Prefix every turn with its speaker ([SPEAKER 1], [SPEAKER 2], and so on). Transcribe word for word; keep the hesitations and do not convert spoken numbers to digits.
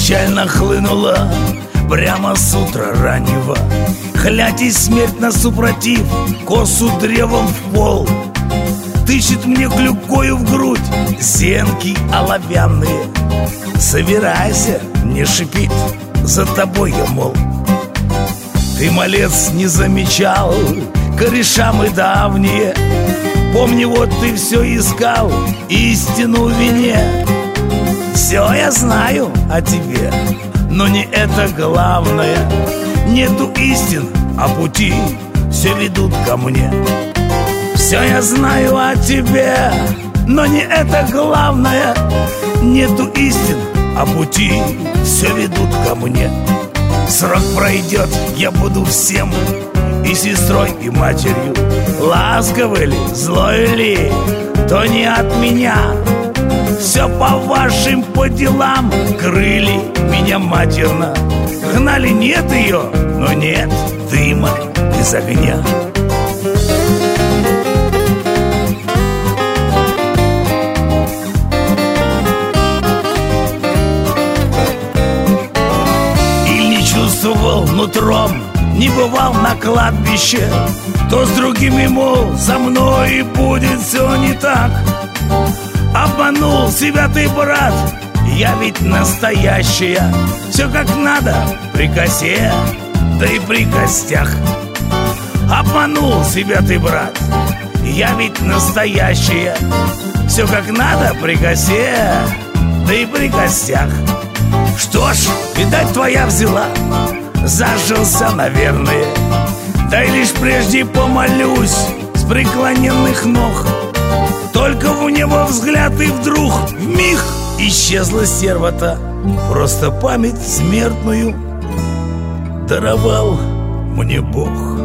[SPEAKER 1] Печаль нахлынула прямо с утра раннего. Глядь, и смерть на супротив, косу древом в пол. Тычет мне клюкою в грудь зенки оловянные. Собирайся, не шипит, за тобой я, мол. Ты, малец, не замечал кореша мы давние. Помни, вот ты все искал, истину в вине. Все я знаю о тебе, но не это главное. Нету истин, а пути все ведут ко мне. Все я знаю о тебе, но не это главное. Нету истин, а пути все ведут ко мне. Срок пройдет, я буду всем, и сестрой, и матерью. Ласковый ли, злой ли, то не от меня. Все по вашим, по делам. Крыли меня матерно, гнали, нет ее, но нет дыма из огня. Или не чувствовал нутром, не бывал на кладбище, то с другими, мол, за мной и будет все не так. Обманул себя ты, брат, я ведь настоящая. Все как надо, при косе, да и при костях. Обманул себя ты, брат, я ведь настоящая. Все как надо, при косе, да и при костях. Что ж, видать, твоя взяла, зажился, наверное. Да и лишь прежде помолюсь с преклоненных ног. Только в него взгляд, и вдруг вмиг исчезла стерва-то. Просто память смертную даровал мне Бог.